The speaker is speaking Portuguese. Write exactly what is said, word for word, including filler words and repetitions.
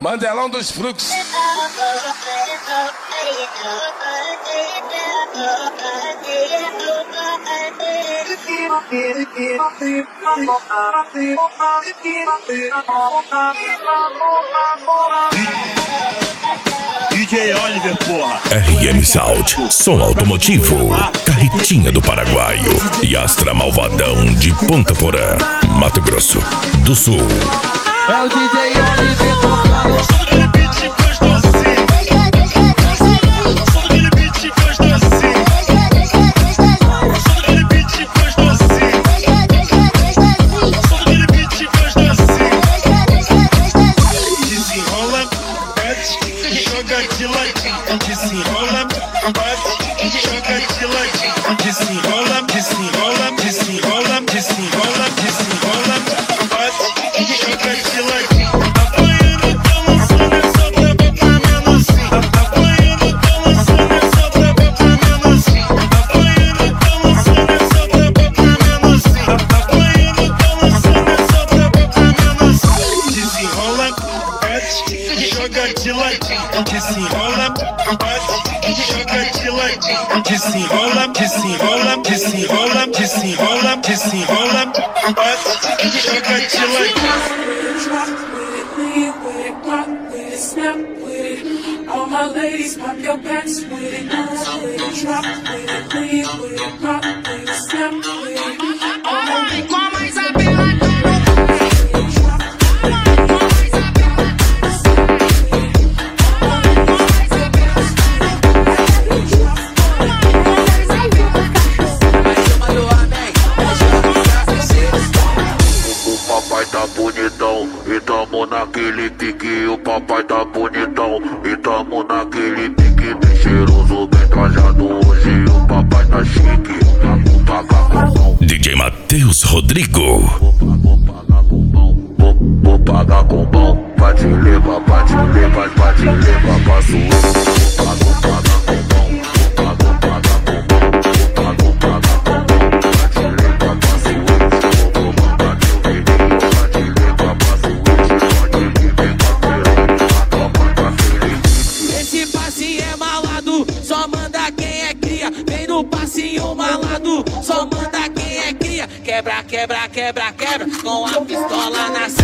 Mandelão dos Frutos. D J Oliver, porra. R M Sound, som automotivo, Carretinha do Paraguaio e Astra Malvadão de Ponta Porã, Mato Grosso do Sul. É o D J Oliver tocando. Desenrola, bate, joga de ladinho. Desenrola, desenrola, desenrola, desenrola, desenrola, bate, joga de ladinho. Apanhando, tá lançando essa braba pra menorzinho. Apanhando, tá lançando essa braba pra menorzinho. Apanhando, tá lançando essa braba pra menorzinho. Apanhando, tá lançando essa braba pra menorzinho. Desenrola, bate, joga de ladinho. Desenrola, bate, joga de ladinho. Desenrola, desenrola, desenrola, desenrola, desenrola, bate, joga de ladinho. All my ladies, pop your backs with it. Drop with it, lean with it, pop with it, snap with it. All my Como a Isabela. E tamo naquele pique, o papai tá bonitão. E tamo naquele pique, bem cheiroso, bem trajado. Hoje o papai tá chique, vou pagar com mão. D J Matheus Rodrigo. Vou pagar com mão, vou, vou pagar com mão. Pra te levar, pra te levar, pra te levar pra sua. Vou pagar, pagar com mão, vou pagar, pagar com mão. Vou pagar, pagar com mão, pra te levar pra sua. Vou mandar teu vidinho, pra te levar pra sua. Esse passinho é malado, só manda quem é cria. Vem no passinho malado, só manda quem é cria. Quebra, quebra, quebra, quebra, com a pistola na